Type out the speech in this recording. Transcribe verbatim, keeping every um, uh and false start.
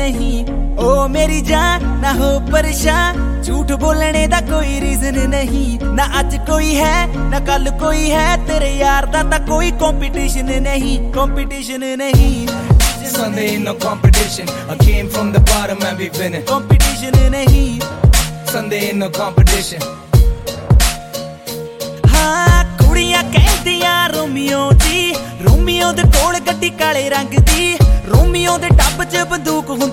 नहीं। ओ मेरी जान ना हो परेशान, झूठ बोलने दा कोई रीजन नहीं। ना अज कोई है ना कल कोई है, तेरे यार दा ता कोई कंपटीशन नहीं, कंपटीशन नहीं। Sunday ain't no competition, I came from the bottom and we winning. Competition नहीं, Sunday ain't no competition. हाँ कुड़ियां कहदियां रोमियो दी, रोमियो दे कोल गड्डी काले रंग दी। रोमियो दे टब च बंदूक